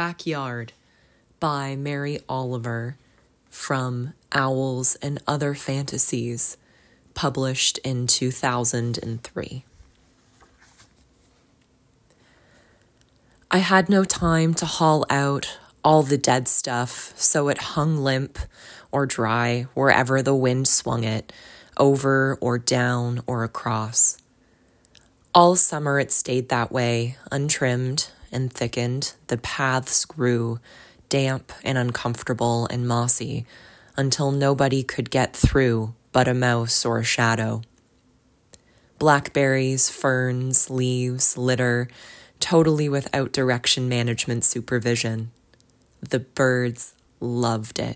Backyard by Mary Oliver from Owls and Other Fantasies, published in 2003. I had no time to haul out all the dead stuff, so it hung limp or dry wherever the wind swung it, over or down or across. All summer it stayed that way, untrimmed and thickened. The paths grew damp and uncomfortable and mossy until nobody could get through but a mouse or a shadow. Blackberries, ferns, leaves, litter, totally without direction management supervision. The birds loved it.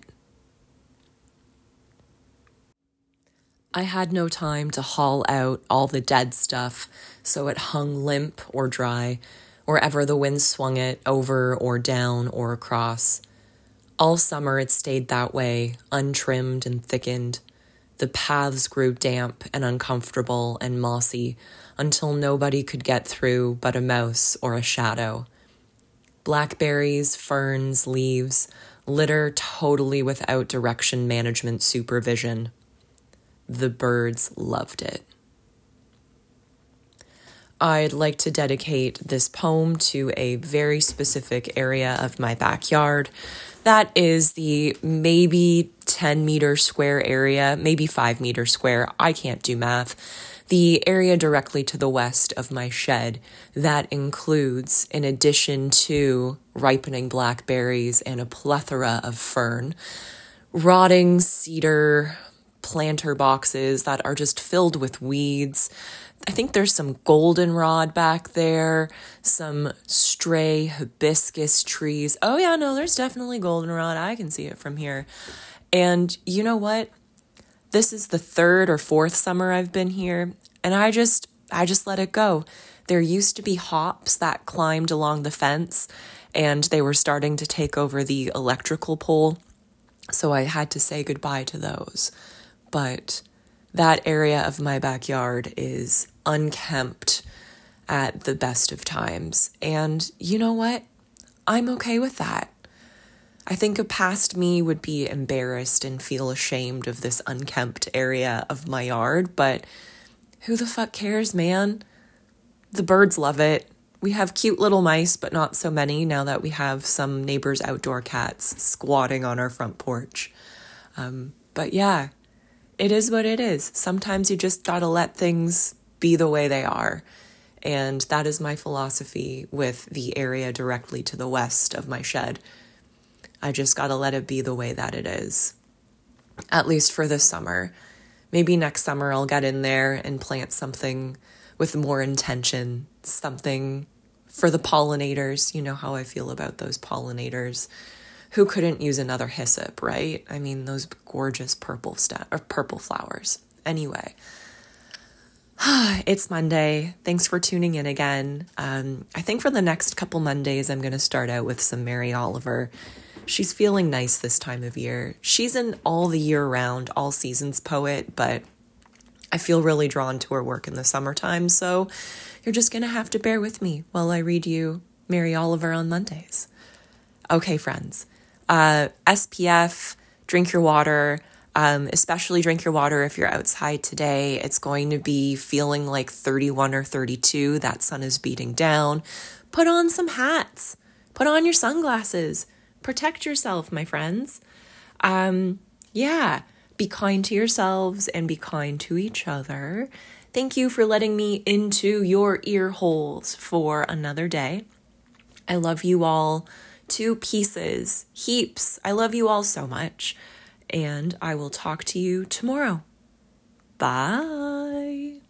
I had no time to haul out all the dead stuff, so it hung limp or dry, wherever the wind swung it, over or down or across. All summer it stayed that way, untrimmed and thickened. The paths grew damp and uncomfortable and mossy until nobody could get through but a mouse or a shadow. Blackberries, ferns, leaves, litter totally without direction management supervision. The birds loved it. I'd like to dedicate this poem to a very specific area of my backyard. That is the maybe 10-meter square area, maybe 5-meter square. I can't do math. The area directly to the west of my shed that includes, in addition to ripening blackberries and a plethora of fern, rotting cedar planter boxes that are just filled with weeds. I think there's some goldenrod back there, some stray hibiscus trees. Oh yeah, no, there's definitely goldenrod. I can see it from here. And you know what? This is the third or fourth summer I've been here, and I just let it go. There used to be hops that climbed along the fence, and they were starting to take over the electrical pole, so I had to say goodbye to those. But that area of my backyard is unkempt at the best of times. And you know what? I'm okay with that. I think a past me would be embarrassed and feel ashamed of this unkempt area of my yard, but who the fuck cares, man? The birds love it. We have cute little mice, but not so many now that we have some neighbors' outdoor cats squatting on our front porch. But yeah, it is what it is. Sometimes you just gotta let things be the way they are. And that is my philosophy with the area directly to the west of my shed. I just gotta let it be the way that it is. At least for this summer. Maybe next summer I'll get in there and plant something with more intention. Something for the pollinators. You know how I feel about those pollinators. Who couldn't use another hyssop, right? I mean, those gorgeous purple flowers. Anyway, it's Monday. Thanks for tuning in again. I think for the next couple Mondays, I'm going to start out with some Mary Oliver. She's feeling nice this time of year. She's an all the year round, all seasons poet, but I feel really drawn to her work in the summertime. So you're just going to have to bear with me while I read you Mary Oliver on Mondays. Okay, friends. SPF, drink your water, especially drink your water if you're outside today. It's going to be feeling like 31 or 32. That sun is beating down. Put on some hats. Put on your sunglasses. Protect yourself, my friends. Be kind to yourselves and be kind to each other. Thank you for letting me into your ear holes for another day. I love you all. 2 pieces, heaps. I love you all so much. And I will talk to you tomorrow. Bye.